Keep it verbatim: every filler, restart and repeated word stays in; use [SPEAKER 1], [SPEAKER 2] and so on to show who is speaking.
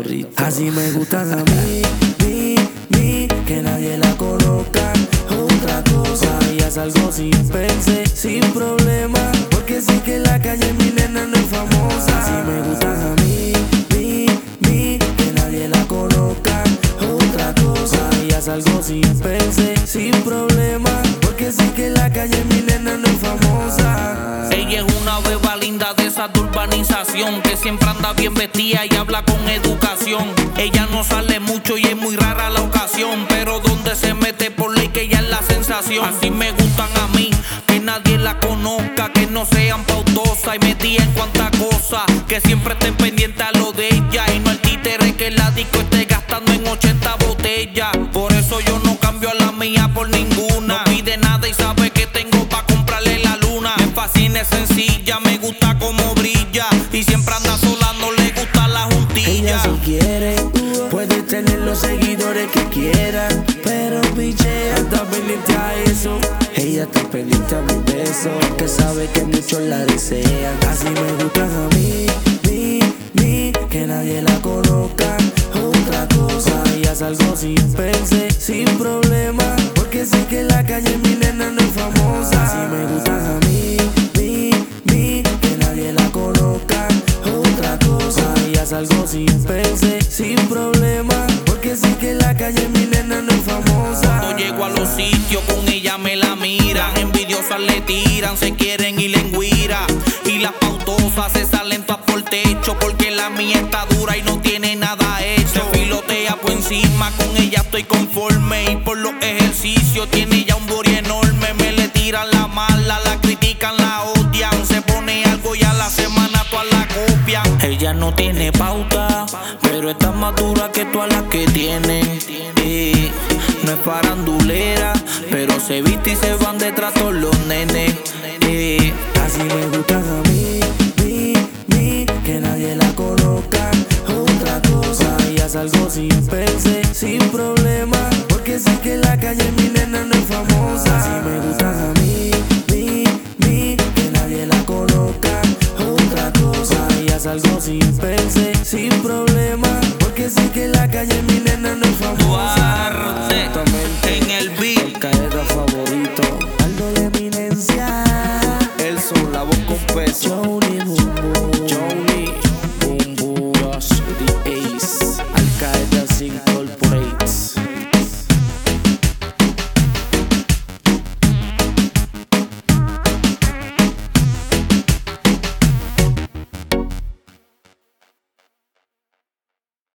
[SPEAKER 1] favorito.
[SPEAKER 2] Así me gustan a mí, mí, mí, que nadie la conozca. Otra cosa, ya salgo sin pensar, sin problema, porque sé que en la calle mi nena no es famosa. Así me gustan a mí, mí, mí, que nadie la conozca. Otra cosa, ya salgo sin pensar, sin problema, porque sé que en la calle mi nena no es famosa.
[SPEAKER 3] Ella es una beba linda de esa de urbanización, que siempre anda bien vestida y habla con educación. Ella no sale mucho y es muy rara la ocasión, pero donde se mete por ley que ella es la sensación. Así me gustan a mí, que nadie la conozca, que no sean pautosas y metidas en cuanta cosa, que siempre estén pendientes a lo de ella y no el títere que la disco esté gastando en ochenta botellas. Por eso yo no cambio a la mía por ninguna. No pide nada y sabe que tengo pa' comprarle la luna. Me fascina, es sencilla, me gusta como brilla y siempre anda sola, no le gusta la juntilla.
[SPEAKER 2] Ella si quiere, puede tener los seguidores que quiera, pero piche, está pendiente a eso. Ella está pendiente a mi beso, que sabe que muchos la desean. Así me gustan a mí, mí, mí, que nadie la conozca. Otra cosa, ya salgo sin pensar, sin problema, porque sé que en la calle mi nena no es famosa. Así me gustan a mí, mí, mí, que nadie la conozca. Otra cosa, ya salgo sin pensar, sin problema, porque sé que en la calle mi nena no es famosa.
[SPEAKER 3] Cuando llego a los sitios con ella me la miran, envidiosas le tiran, se quieren y le enguira, y las pautosas se salen todas por techo, porque la mía está dura y no tiene nada hecho. Se filotea por encima, con ella estoy conforme, y por los ejercicios tiene ya un body enorme. Me le tiran la mala, la critican, la odian, se pone algo y a la semana todas la copian. Ella no tiene pauta, pero está más dura que todas las que tienen. Eh, no es farandulera, pero se viste y se van detrás todos los nenes. Eh,
[SPEAKER 2] Así me gustan a mí, mí, mí, que nadie la conozca. Otra cosa, ya salgo sin pensar, sin problema, porque sé que en la calle mi nena